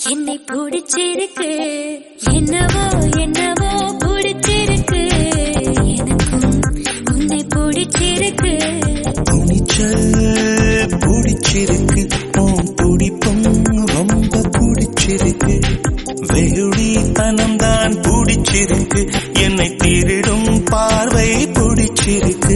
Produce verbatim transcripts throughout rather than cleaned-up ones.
என்னை பிடிச்சிருக்கு என்னவோ என்னவோ பிடிச்சிருக்கு எனக்கும் உன்னை பிடிச்சிருக்கு துணிச்சல் பிடிச்சிருக்கு உன் துடிப்பும் ரொம்ப பிடிச்சிருக்கு வெகுளித்தனம் தான் பிடிச்சிருக்கு என்னை திருடும் பார்வை பிடிச்சிருக்கு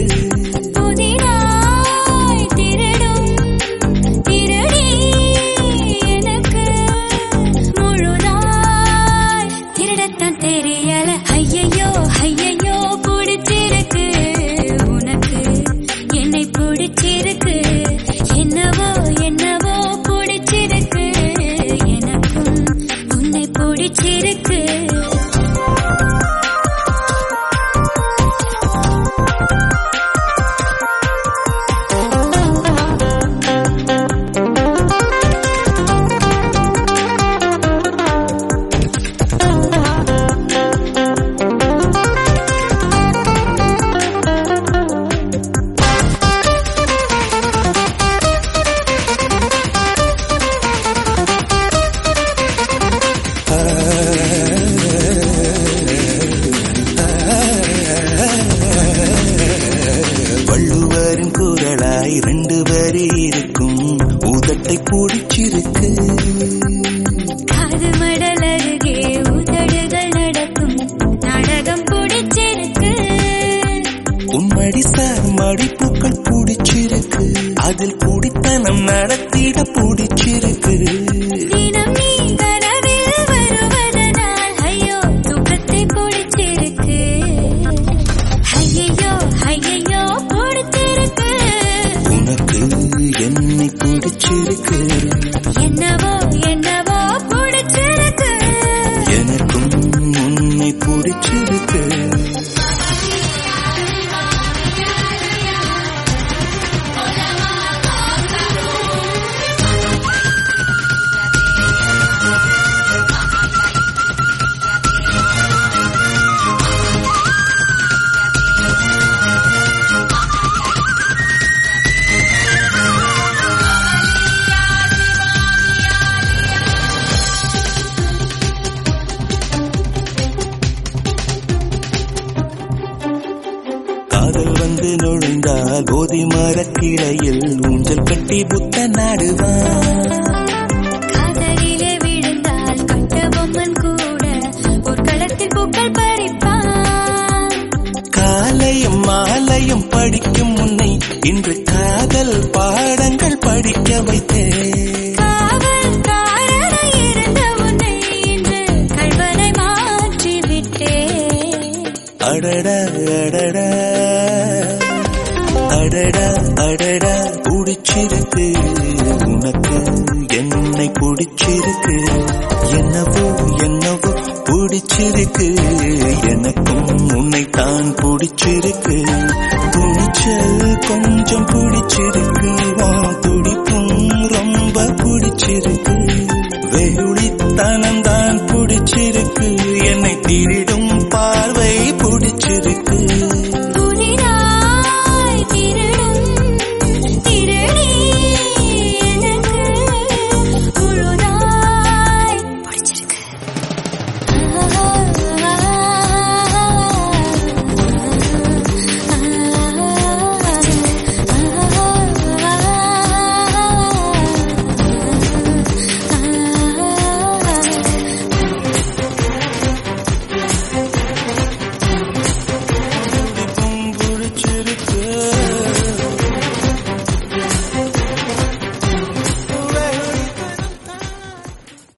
வள்ளுவரின் குரலாய் ரெண்டு வரி இருக்கும் உதட்டை பிடிச்சிருக்கு காது மடல் அருகே உதடுகள் நடக்கும் நாடகம் பிடிச்சிருக்கு உன்மடி சார் மடிப்புக்கள் பிடிச்சிருக்கு அதில் குடித்தனம் நடத்திட பிடிச்சிருக்கு தினம் நீ கனவில் வருவதனால் ஐயோ தூக்கத்தை பிடிச்சிருக்கு ஐயோ ஐயோ பிடிச்சிருக்கு உனக்கு என்னை பிடிச்சிருக்கு என்னவோ என்னவோ பிடிச்சிருக்கு எனக்கும் உன்னை பிடிச்சிருக்கு காதல் வந்து நுழைந்தால் போதி மரக்கிளையில் ஊஞ்சல் கட்டி புத்த நாடுவான் காதலிலே விழுந்தால் கட்ட பொம்மன் கூட ஒரு களத்தில் பூக்கள் பறிப்பான் காலையும் மாலையும் படிக்கும் முன்னை இன்று காதல் பாடங்கள் படிக்க வைத்தேன் காவல்காரனாய் இருந்த உன்னை இன்று கள்வனை மாற்றி விட்டேன் அடடா அடடா அடடா அடடா பிடிச்சிருக்கு உனக்கு என்னை பிடிச்சிருக்கு என்னவோ என்னவோ பிடிச்சிருக்கு எனக்கும் உன்னை தான் பிடிச்சிருக்கு துணிச்சல் கொஞ்சம் பிடிச்சிருக்கு துடிப்பும் ரொம்ப பிடிச்சிருக்கு